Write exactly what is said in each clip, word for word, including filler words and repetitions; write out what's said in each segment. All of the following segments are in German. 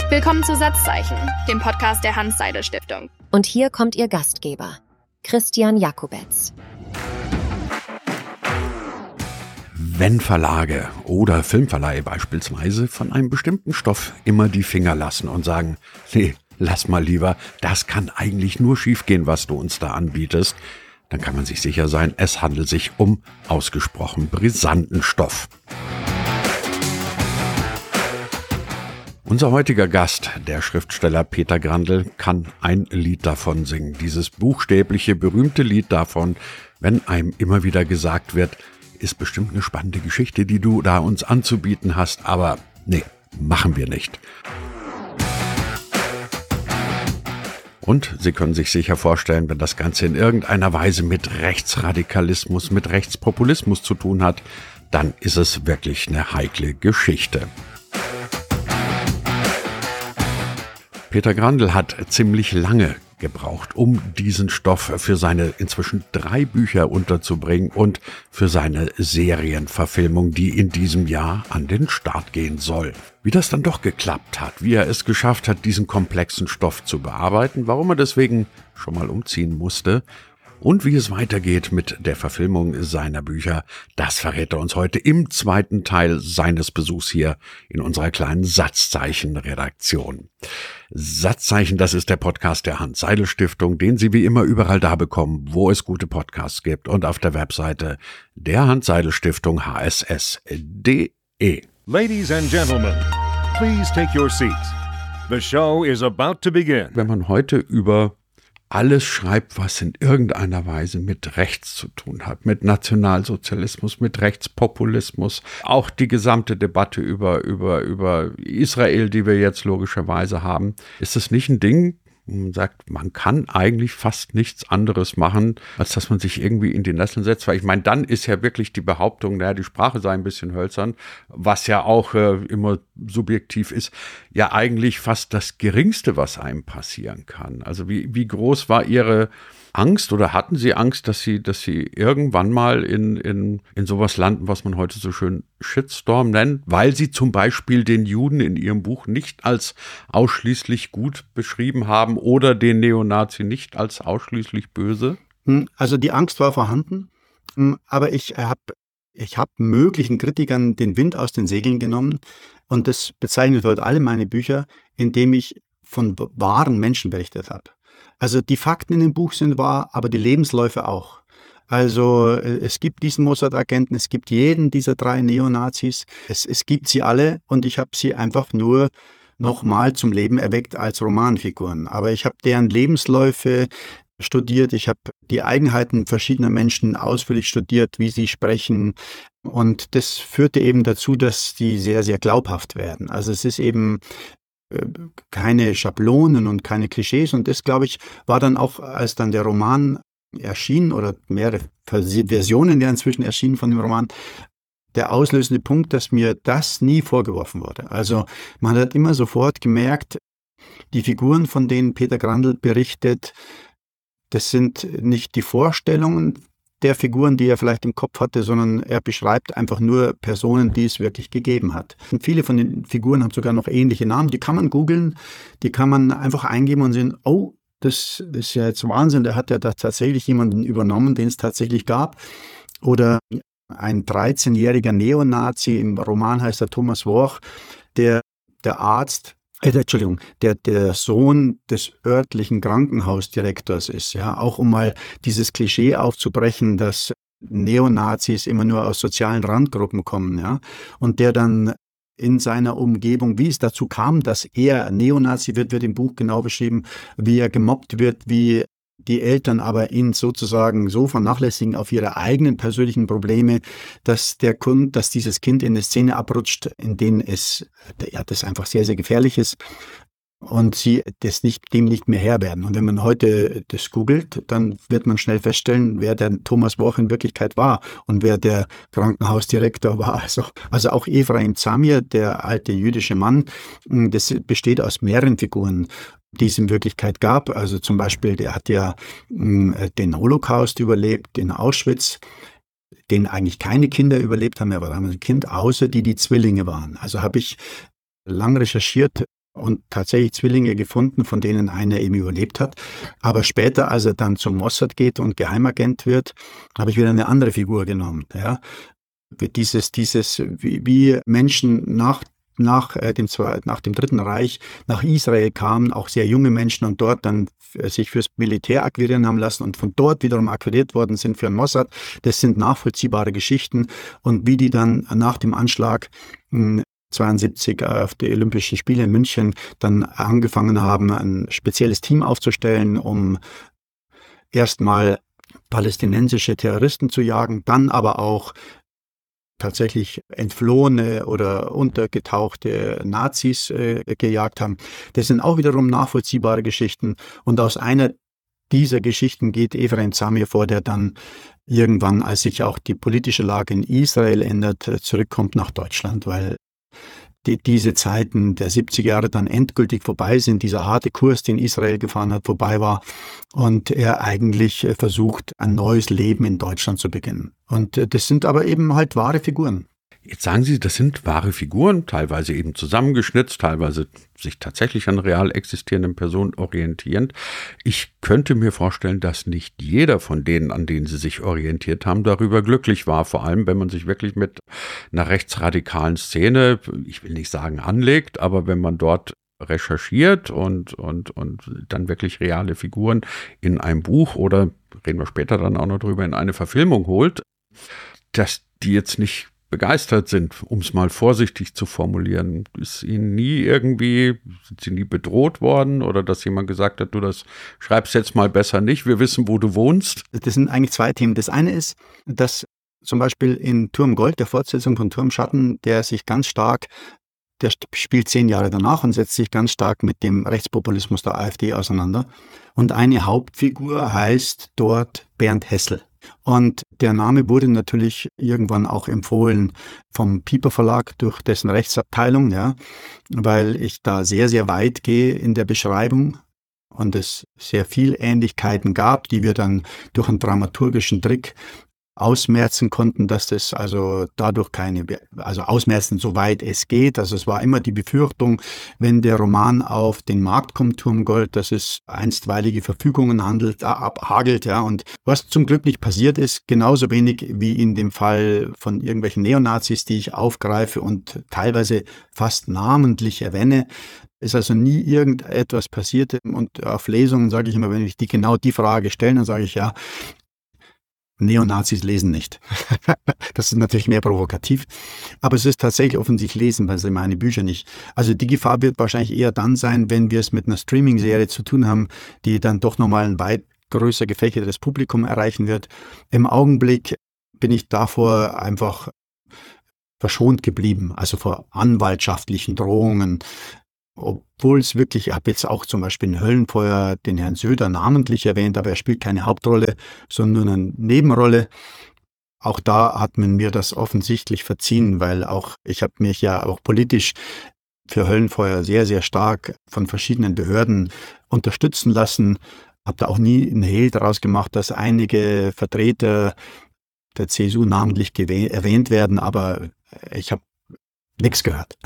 Willkommen zu Satzzeichen, dem Podcast der Hans-Seidel-Stiftung. Und hier kommt Ihr Gastgeber, Christian Jakubetz. Wenn Verlage oder Filmverleihe beispielsweise von einem bestimmten Stoff immer die Finger lassen und sagen, nee, lass mal lieber, das kann eigentlich nur schiefgehen, was du uns da anbietest, dann kann man sich sicher sein, es handelt sich um ausgesprochen brisanten Stoff. Unser heutiger Gast, der Schriftsteller Peter Grandl, kann ein Lied davon singen. Dieses buchstäbliche, berühmte Lied davon, wenn einem immer wieder gesagt wird, ist bestimmt eine spannende Geschichte, die du da uns anzubieten hast, aber nee, machen wir nicht. Und Sie können sich sicher vorstellen, wenn das Ganze in irgendeiner Weise mit Rechtsradikalismus, mit Rechtspopulismus zu tun hat, dann ist es wirklich eine heikle Geschichte. Peter Grandl hat ziemlich lange gebraucht, um diesen Stoff für seine inzwischen drei Bücher unterzubringen und für seine Serienverfilmung, die in diesem Jahr an den Start gehen soll. Wie das dann doch geklappt hat, wie er es geschafft hat, diesen komplexen Stoff zu bearbeiten, warum er deswegen schon mal umziehen musste und wie es weitergeht mit der Verfilmung seiner Bücher, das verrät er uns heute im zweiten Teil seines Besuchs hier in unserer kleinen Satzzeichen-Redaktion. Satzzeichen, das ist der Podcast der Hans-Seidel-Stiftung, den Sie wie immer überall da bekommen, wo es gute Podcasts gibt und auf der Webseite der Hans-Seidel-Stiftung H S S punkt D E. Ladies and gentlemen, please take your seats. The show is about to begin. Wenn man heute über alles schreibt, was in irgendeiner Weise mit rechts zu tun hat, mit Nationalsozialismus, mit Rechtspopulismus, auch die gesamte Debatte über, über, über Israel, die wir jetzt logischerweise haben, ist es nicht ein Ding, man sagt, man kann eigentlich fast nichts anderes machen, als dass man sich irgendwie in die Nesseln setzt, weil ich meine, dann ist ja wirklich die Behauptung, naja, die Sprache sei ein bisschen hölzern, was ja auch äh, immer subjektiv ist, ja eigentlich fast das Geringste, was einem passieren kann. Also wie, wie groß war Ihre Angst oder hatten Sie Angst, dass Sie, dass Sie irgendwann mal in, in, in sowas landen, was man heute so schön Shitstorm nennt, weil Sie zum Beispiel den Juden in Ihrem Buch nicht als ausschließlich gut beschrieben haben oder den Neonazi nicht als ausschließlich böse? Also die Angst war vorhanden, aber ich habe ich hab möglichen Kritikern den Wind aus den Segeln genommen und das bezeichnet heute alle meine Bücher, indem ich von wahren Menschen berichtet habe. Also die Fakten in dem Buch sind wahr, aber die Lebensläufe auch. Also es gibt diesen Mossad-Agenten, es gibt jeden dieser drei Neonazis, es, es gibt sie alle und ich habe sie einfach nur nochmal zum Leben erweckt als Romanfiguren. Aber ich habe deren Lebensläufe studiert, ich habe die Eigenheiten verschiedener Menschen ausführlich studiert, wie sie sprechen und das führte eben dazu, dass die sehr, sehr glaubhaft werden. Also es ist eben keine Schablonen und keine Klischees und das, glaube ich, war dann auch, als dann der Roman erschien oder mehrere Versionen der inzwischen erschienen von dem Roman, der auslösende Punkt, dass mir das nie vorgeworfen wurde. Also man hat immer sofort gemerkt, die Figuren, von denen Peter Grandl berichtet, das sind nicht die Vorstellungen der Figuren, die er vielleicht im Kopf hatte, sondern er beschreibt einfach nur Personen, die es wirklich gegeben hat. Und viele von den Figuren haben sogar noch ähnliche Namen, die kann man googeln, die kann man einfach eingeben und sehen, oh, das ist ja jetzt Wahnsinn, der hat ja da tatsächlich jemanden übernommen, den es tatsächlich gab. Oder ein dreizehnjähriger Neonazi, im Roman heißt er Thomas Worch, der, der Arzt, Äh, Entschuldigung, der, der Sohn des örtlichen Krankenhausdirektors ist, ja, auch um mal dieses Klischee aufzubrechen, dass Neonazis immer nur aus sozialen Randgruppen kommen, ja, und der dann in seiner Umgebung, wie es dazu kam, dass er Neonazi wird, wird im Buch genau beschrieben, wie er gemobbt wird, wie die Eltern aber ihn sozusagen so vernachlässigen auf ihre eigenen persönlichen Probleme, dass der Kind, dass dieses Kind in eine Szene abrutscht, in denen es, ja, das einfach sehr, sehr gefährlich ist und sie das nicht, dem nicht mehr Herr werden. Und wenn man heute das googelt, dann wird man schnell feststellen, wer der Thomas Worch in Wirklichkeit war und wer der Krankenhausdirektor war. Also, also auch Ephraim Zamir, der alte jüdische Mann, das besteht aus mehreren Figuren, die es in Wirklichkeit gab. Also zum Beispiel, der hat ja mh, den Holocaust überlebt, in Auschwitz, den eigentlich keine Kinder überlebt haben, aber da haben ein Kind, außer die, die Zwillinge waren. Also habe ich lang recherchiert, und tatsächlich Zwillinge gefunden, von denen einer eben überlebt hat. Aber später, als er dann zum Mossad geht und Geheimagent wird, habe ich wieder eine andere Figur genommen. Ja. Dieses, dieses, wie, wie Menschen nach nach dem, nach dem Dritten Reich nach Israel kamen, auch sehr junge Menschen und dort dann sich fürs Militär akquirieren haben lassen und von dort wiederum akquiriert worden sind für den Mossad. Das sind nachvollziehbare Geschichten und wie die dann nach dem Anschlag zweiundsiebzig auf die Olympischen Spiele in München dann angefangen haben, ein spezielles Team aufzustellen, um erstmal palästinensische Terroristen zu jagen, dann aber auch tatsächlich entflohene oder untergetauchte Nazis äh, gejagt haben. Das sind auch wiederum nachvollziehbare Geschichten. Und aus einer dieser Geschichten geht Efraim Zamir vor, der dann irgendwann, als sich auch die politische Lage in Israel ändert, zurückkommt nach Deutschland, weil die, diese Zeiten der siebziger Jahre dann endgültig vorbei sind, dieser harte Kurs, den Israel gefahren hat, vorbei war und er eigentlich versucht, ein neues Leben in Deutschland zu beginnen. Und das sind aber eben halt wahre Figuren. Jetzt sagen Sie, das sind wahre Figuren, teilweise eben zusammengeschnitzt, teilweise sich tatsächlich an real existierenden Personen orientierend. Ich könnte mir vorstellen, dass nicht jeder von denen, an denen Sie sich orientiert haben, darüber glücklich war. Vor allem, wenn man sich wirklich mit einer rechtsradikalen Szene, ich will nicht sagen anlegt, aber wenn man dort recherchiert und, und, und dann wirklich reale Figuren in ein Buch oder, reden wir später dann auch noch drüber, in eine Verfilmung holt, dass die jetzt nicht begeistert sind, um es mal vorsichtig zu formulieren. Ist Ihnen nie irgendwie, sind Sie nie bedroht worden oder dass jemand gesagt hat, du, das schreibst jetzt mal besser nicht, wir wissen, wo du wohnst? Das sind eigentlich zwei Themen. Das eine ist, dass zum Beispiel in Turmgold, der Fortsetzung von Turmschatten, der sich ganz stark, der spielt zehn Jahre danach und setzt sich ganz stark mit dem Rechtspopulismus der AfD auseinander. Und eine Hauptfigur heißt dort Bernd Hessel. Und der Name wurde natürlich irgendwann auch empfohlen vom Piper Verlag durch dessen Rechtsabteilung, ja, weil ich da sehr, sehr weit gehe in der Beschreibung und es sehr viel Ähnlichkeiten gab, die wir dann durch einen dramaturgischen Trick ausmerzen konnten, dass das also dadurch keine, also ausmerzen, soweit es geht. Also es war immer die Befürchtung, wenn der Roman auf den Markt kommt, Turmgold, dass es einstweilige Verfügungen handelt, abhagelt, ja. Und was zum Glück nicht passiert ist, genauso wenig wie in dem Fall von irgendwelchen Neonazis, die ich aufgreife und teilweise fast namentlich erwähne, ist also nie irgendetwas passiert. Und auf Lesungen sage ich immer, wenn ich die genau die Frage stelle, dann sage ich ja, Neonazis lesen nicht. Das ist natürlich mehr provokativ, aber es ist tatsächlich offensichtlich lesen, weil sie meine Bücher nicht. Also die Gefahr wird wahrscheinlich eher dann sein, wenn wir es mit einer Streaming-Serie zu tun haben, die dann doch nochmal ein weit größer gefächertes Publikum erreichen wird. Im Augenblick bin ich davor einfach verschont geblieben, also vor anwaltschaftlichen Drohungen. Obwohl es wirklich, ich habe jetzt auch zum Beispiel in Höllenfeuer den Herrn Söder namentlich erwähnt, aber er spielt keine Hauptrolle, sondern nur eine Nebenrolle. Auch da hat man mir das offensichtlich verziehen, weil auch ich habe mich ja auch politisch für Höllenfeuer sehr, sehr stark von verschiedenen Behörden unterstützen lassen. Habe da auch nie einen Hehl daraus gemacht, dass einige Vertreter der C S U namentlich erwähnt werden, aber ich habe nichts gehört.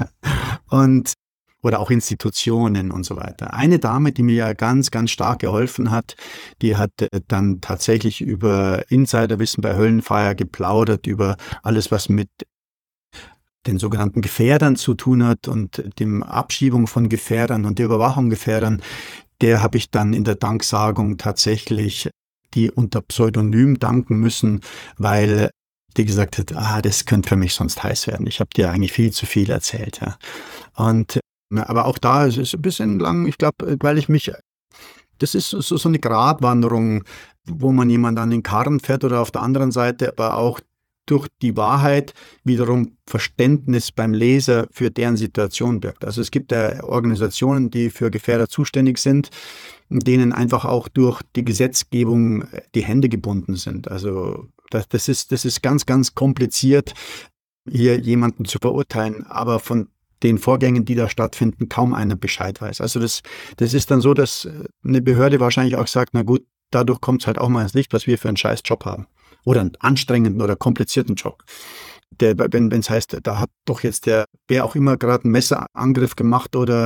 Und oder auch Institutionen und so weiter. Eine Dame, die mir ja ganz, ganz stark geholfen hat, die hat dann tatsächlich über Insiderwissen bei Höllenfeuer geplaudert, über alles, was mit den sogenannten Gefährdern zu tun hat und dem Abschiebung von Gefährdern und der Überwachung Gefährdern. Der habe ich dann in der Danksagung tatsächlich die unter Pseudonym danken müssen, weil die gesagt hat, ah, das könnte für mich sonst heiß werden. Ich habe dir eigentlich viel zu viel erzählt. Ja. Und aber auch da ist es ein bisschen lang, ich glaube, weil ich mich, das ist so, so eine Gratwanderung, wo man jemand an den Karren fährt oder auf der anderen Seite, aber auch durch die Wahrheit wiederum Verständnis beim Leser für deren Situation birgt. Also es gibt ja Organisationen, die für Gefährder zuständig sind, denen einfach auch durch die Gesetzgebung die Hände gebunden sind. Also das, das ist, das ist ganz, ganz kompliziert, hier jemanden zu verurteilen, aber von den Vorgängen, die da stattfinden, kaum einer Bescheid weiß. Also das, das ist dann so, dass eine Behörde wahrscheinlich auch sagt, na gut, dadurch kommt es halt auch mal ins Licht, was wir für einen scheiß Job haben. Oder einen anstrengenden oder komplizierten Job. Der, wenn es heißt, da hat doch jetzt der, wer auch immer gerade einen Messerangriff gemacht oder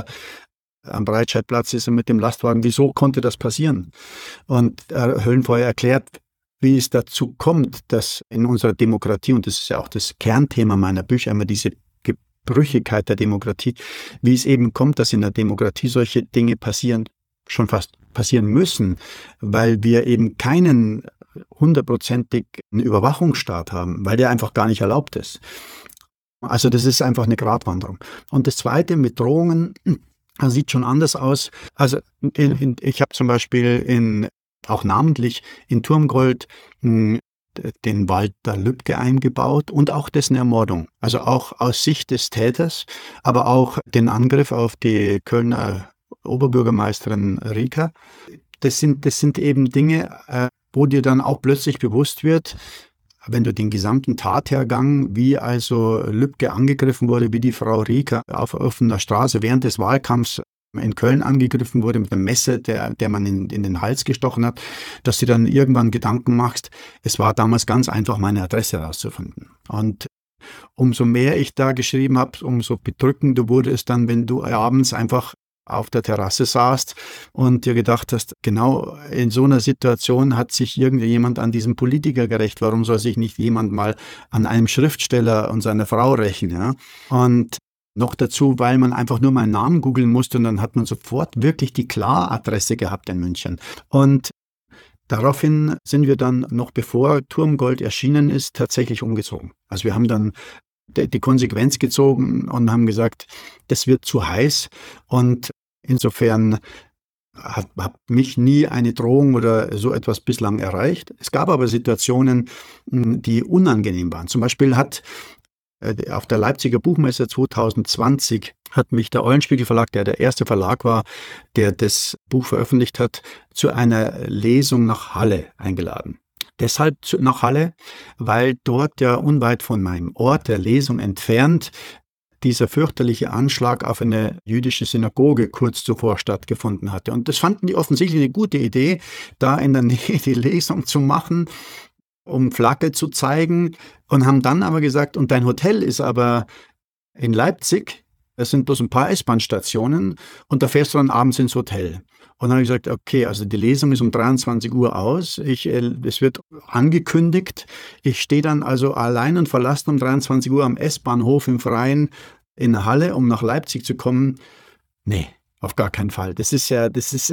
am Breitscheidplatz ist er mit dem Lastwagen, wieso konnte das passieren? Und äh, Höllenfeuer erklärt, wie es dazu kommt, dass in unserer Demokratie, und das ist ja auch das Kernthema meiner Bücher, immer diese Gebrüchigkeit der Demokratie, wie es eben kommt, dass in der Demokratie solche Dinge passieren, schon fast passieren müssen, weil wir eben keinen hundertprozentigen Überwachungsstaat haben, weil der einfach gar nicht erlaubt ist. Also das ist einfach eine Gratwanderung. Und das Zweite mit Drohungen, das sieht schon anders aus. Also in, in, ich habe zum Beispiel in, auch namentlich in Turmgold mh, den Walter Lübcke eingebaut und auch dessen Ermordung. Also auch aus Sicht des Täters, aber auch den Angriff auf die Kölner Oberbürgermeisterin Rieker. Das sind, das sind eben Dinge, äh, wo dir dann auch plötzlich bewusst wird, wenn du den gesamten Tathergang, wie also Lübcke angegriffen wurde, wie die Frau Rieker auf offener Straße während des Wahlkampfs in Köln angegriffen wurde mit einem Messer, der, der man in, in den Hals gestochen hat, dass du dann irgendwann Gedanken machst, es war damals ganz einfach, meine Adresse herauszufinden. Und umso mehr ich da geschrieben habe, umso bedrückender wurde es dann, wenn du abends einfach auf der Terrasse saßt und dir gedacht hast, genau in so einer Situation hat sich irgendjemand an diesem Politiker gerächt. Warum soll sich nicht jemand mal an einem Schriftsteller und seiner Frau rächen? Ja? Und noch dazu, weil man einfach nur meinen Namen googeln musste und dann hat man sofort wirklich die Klaradresse gehabt in München. Und daraufhin sind wir dann, noch bevor Turmgold erschienen ist, tatsächlich umgezogen. Also wir haben dann die Konsequenz gezogen und haben gesagt, das wird zu heiß, und insofern hat, hat mich nie eine Drohung oder so etwas bislang erreicht. Es gab aber Situationen, die unangenehm waren. Zum Beispiel hat auf der Leipziger Buchmesse zwanzig zwanzig hat mich der Eulenspiegel Verlag, der der erste Verlag war, der das Buch veröffentlicht hat, zu einer Lesung nach Halle eingeladen. Deshalb nach Halle, weil dort ja unweit von meinem Ort der Lesung entfernt dieser fürchterliche Anschlag auf eine jüdische Synagoge kurz zuvor stattgefunden hatte. Und das fanden die offensichtlich eine gute Idee, da in der Nähe die Lesung zu machen, um Flagge zu zeigen, und haben dann aber gesagt, und dein Hotel ist aber in Leipzig, es sind bloß ein paar S-Bahn-Stationen und da fährst du dann abends ins Hotel. Und dann habe ich gesagt, okay, also die Lesung ist um dreiundzwanzig Uhr aus, ich, es wird angekündigt, ich stehe dann also allein und verlassen um dreiundzwanzig Uhr am S-Bahnhof im Freien in Halle, um nach Leipzig zu kommen. Nee, auf gar keinen Fall. Das ist ja, das ist,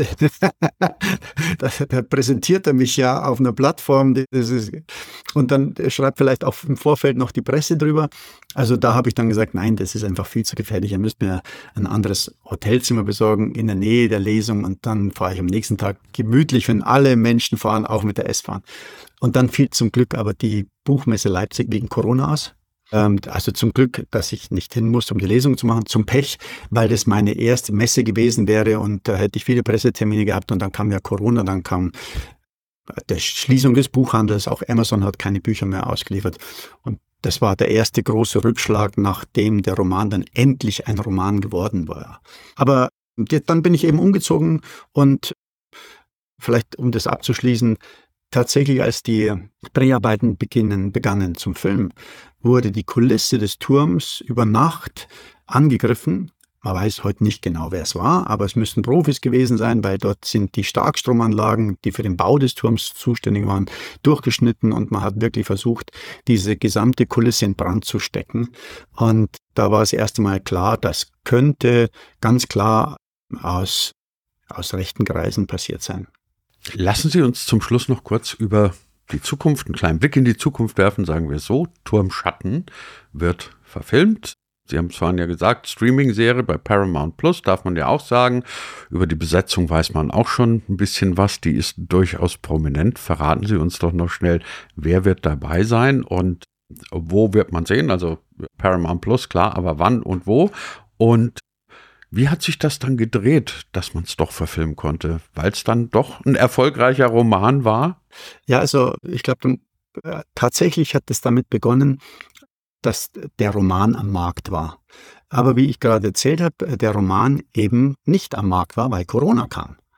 da, da präsentiert er mich ja auf einer Plattform, das ist, und dann schreibt vielleicht auch im Vorfeld noch die Presse drüber. Also da habe ich dann gesagt, nein, das ist einfach viel zu gefährlich. Ihr müsst mir ein anderes Hotelzimmer besorgen in der Nähe der Lesung, und dann fahre ich am nächsten Tag gemütlich, wenn alle Menschen fahren, auch mit der S-Bahn. Und dann fiel zum Glück aber die Buchmesse Leipzig wegen Corona aus. Also zum Glück, dass ich nicht hin musste, um die Lesung zu machen. Zum Pech, weil das meine erste Messe gewesen wäre und da hätte ich viele Pressetermine gehabt, und dann kam ja Corona, dann kam die Schließung des Buchhandels, auch Amazon hat keine Bücher mehr ausgeliefert. Und das war der erste große Rückschlag, nachdem der Roman dann endlich ein Roman geworden war. Aber dann bin ich eben umgezogen, und vielleicht, um das abzuschließen, tatsächlich, als die Dreharbeiten beginnen, begannen zum Film, wurde die Kulisse des Turms über Nacht angegriffen. Man weiß heute nicht genau, wer es war, aber es müssten Profis gewesen sein, weil dort sind die Starkstromanlagen, die für den Bau des Turms zuständig waren, durchgeschnitten, und man hat wirklich versucht, diese gesamte Kulisse in Brand zu stecken. Und da war es erst einmal klar, das könnte ganz klar aus, aus rechten Kreisen passiert sein. Lassen Sie uns zum Schluss noch kurz über die Zukunft, einen kleinen Blick in die Zukunft werfen, sagen wir so. Turmschatten wird verfilmt. Sie haben es vorhin ja gesagt, Streaming-Serie bei Paramount Plus, darf man ja auch sagen. Über die Besetzung weiß man auch schon ein bisschen was. Die ist durchaus prominent. Verraten Sie uns doch noch schnell, wer wird dabei sein und wo wird man sehen? Also Paramount Plus, klar, aber wann und wo? Und wie hat sich das dann gedreht, dass man es doch verfilmen konnte? Weil es dann doch ein erfolgreicher Roman war? Ja, also ich glaube, tatsächlich hat es damit begonnen, dass der Roman am Markt war. Aber wie ich gerade erzählt habe, der Roman eben nicht am Markt war, weil Corona kam.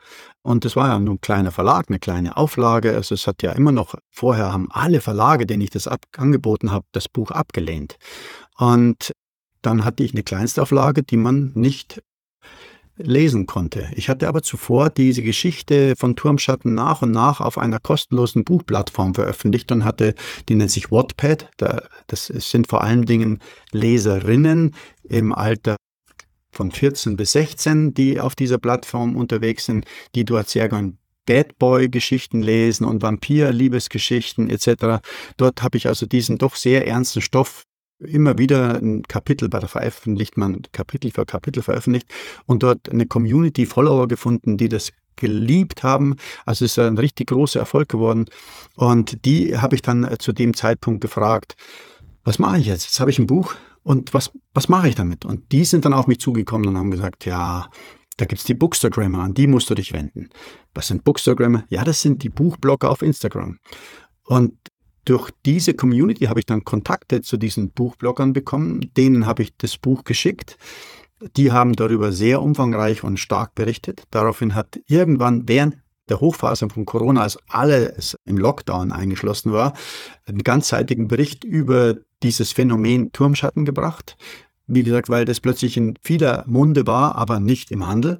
Und das war ja nur ein kleiner Verlag, eine kleine Auflage. Also es hat ja immer noch, vorher haben alle Verlage, denen ich das ab, angeboten habe, das Buch abgelehnt. Und dann hatte ich eine Kleinstauflage, die man nicht lesen konnte. Ich hatte aber zuvor diese Geschichte von Turmschatten nach und nach auf einer kostenlosen Buchplattform veröffentlicht und hatte, die nennt sich Wattpad. Das sind vor allen Dingen Leserinnen im Alter von vierzehn bis sechzehn, die auf dieser Plattform unterwegs sind, die dort sehr gern Bad Boy-Geschichten lesen und Vampir-Liebesgeschichten et cetera. Dort habe ich also diesen doch sehr ernsten Stoff immer wieder ein Kapitel, bei der veröffentlicht man Kapitel für Kapitel veröffentlicht und dort eine Community Follower gefunden, die das geliebt haben. Also es ist ein richtig großer Erfolg geworden. Und die habe ich dann zu dem Zeitpunkt gefragt, was mache ich jetzt? Jetzt habe ich ein Buch und was, was mache ich damit? Und die sind dann auf mich zugekommen und haben gesagt, ja, da gibt's die Bookstagrammer, an die musst du dich wenden. Was sind Bookstagrammer? Ja, das sind die Buchblogger auf Instagram. Und durch diese Community habe ich dann Kontakte zu diesen Buchbloggern bekommen. Denen habe ich das Buch geschickt. Die haben darüber sehr umfangreich und stark berichtet. Daraufhin hat irgendwann während der Hochphase von Corona, als alles im Lockdown eingeschlossen war, einen ganzseitigen Bericht über dieses Phänomen Turmschatten gebracht. Wie gesagt, weil das plötzlich in vieler Munde war, aber nicht im Handel.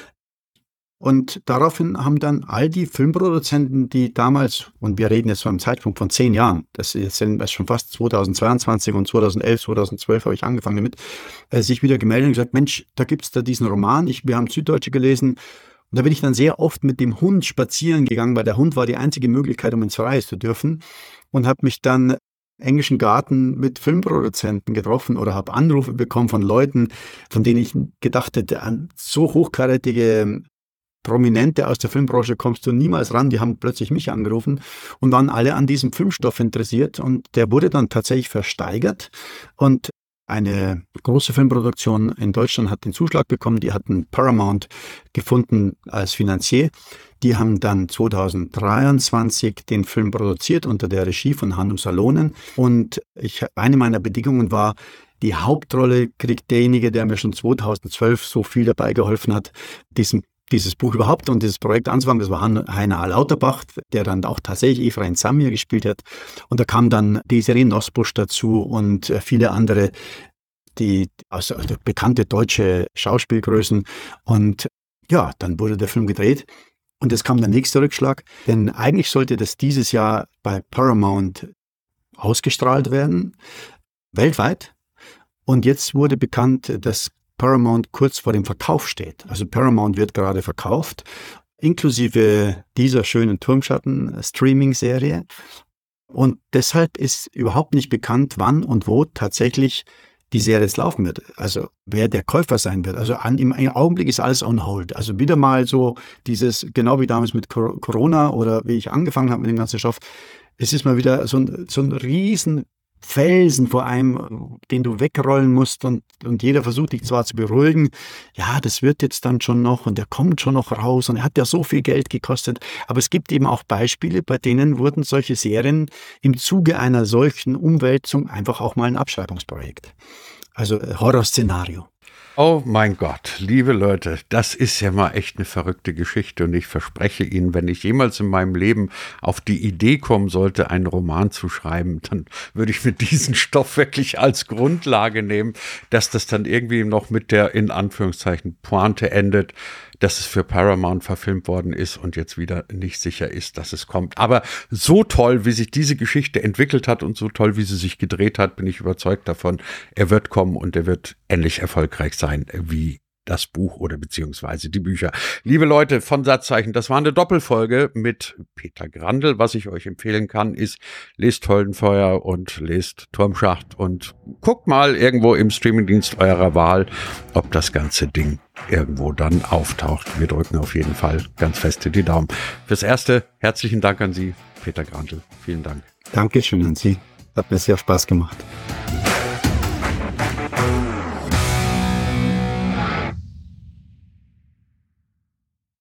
Und daraufhin haben dann all die Filmproduzenten, die damals, und wir reden jetzt von einem Zeitpunkt von zehn Jahren, das ist jetzt schon fast zweitausendzweiundzwanzig und zweitausendelf, zweitausendzwölf habe ich angefangen damit, äh, sich wieder gemeldet und gesagt, Mensch, da gibt's da diesen Roman, ich, wir haben Süddeutsche gelesen. Und da bin ich dann sehr oft mit dem Hund spazieren gegangen, weil der Hund war die einzige Möglichkeit, um ins Freie zu dürfen. Und habe mich dann im englischen Garten mit Filmproduzenten getroffen oder habe Anrufe bekommen von Leuten, von denen ich gedacht hätte, an so hochkarätige Prominente aus der Filmbranche kommst du niemals ran, die haben plötzlich mich angerufen und waren alle an diesem Filmstoff interessiert und der wurde dann tatsächlich versteigert und eine große Filmproduktion in Deutschland hat den Zuschlag bekommen, die hatten Paramount gefunden als Finanzier. Die haben dann zweitausenddreiundzwanzig den Film produziert unter der Regie von Hannu Salonen und ich, eine meiner Bedingungen war, die Hauptrolle kriegt derjenige, der mir schon zweitausendzwölf so viel dabei geholfen hat, diesen dieses Buch überhaupt und dieses Projekt anzufangen. Das war Heiner A. Lauterbach, der dann auch tatsächlich Efraim Zamir gespielt hat. Und da kam dann Desiree Nosbusch dazu und viele andere, die also bekannte deutsche Schauspielgrößen. Und ja, dann wurde der Film gedreht. Und es kam der nächste Rückschlag, denn eigentlich sollte das dieses Jahr bei Paramount ausgestrahlt werden, weltweit. Und jetzt wurde bekannt, dass Paramount kurz vor dem Verkauf steht. Also Paramount wird gerade verkauft, inklusive dieser schönen Turmschatten-Streaming-Serie. Und deshalb ist überhaupt nicht bekannt, wann und wo tatsächlich die Serie jetzt laufen wird. Also wer der Käufer sein wird. Also an, im Augenblick ist alles on hold. Also wieder mal so dieses, genau wie damals mit Corona oder wie ich angefangen habe mit dem ganzen Stoff. Es ist mal wieder so ein, so ein riesen Felsen vor einem, den du wegrollen musst und, und jeder versucht dich zwar zu beruhigen, ja, das wird jetzt dann schon noch und der kommt schon noch raus und er hat ja so viel Geld gekostet, aber es gibt eben auch Beispiele, bei denen wurden solche Serien im Zuge einer solchen Umwälzung einfach auch mal ein Abschreibungsprojekt. Also Horrorszenario. Oh mein Gott, liebe Leute, das ist ja mal echt eine verrückte Geschichte und ich verspreche Ihnen, wenn ich jemals in meinem Leben auf die Idee kommen sollte, einen Roman zu schreiben, dann würde ich mir diesen Stoff wirklich als Grundlage nehmen, dass das dann irgendwie noch mit der, in Anführungszeichen, Pointe endet, dass es für Paramount verfilmt worden ist und jetzt wieder nicht sicher ist, dass es kommt. Aber so toll, wie sich diese Geschichte entwickelt hat und so toll, wie sie sich gedreht hat, bin ich überzeugt davon, er wird kommen und er wird ähnlich erfolgreich sein wie das Buch oder beziehungsweise die Bücher. Liebe Leute von Satzzeichen, das war eine Doppelfolge mit Peter Grandl. Was ich euch empfehlen kann, ist, lest Holdenfeuer und lest Turmschacht und guckt mal irgendwo im Streamingdienst eurer Wahl, ob das ganze Ding irgendwo dann auftaucht. Wir drücken auf jeden Fall ganz feste die Daumen. Fürs Erste, herzlichen Dank an Sie, Peter Grandl. Vielen Dank. Dankeschön an Sie. Hat mir sehr Spaß gemacht.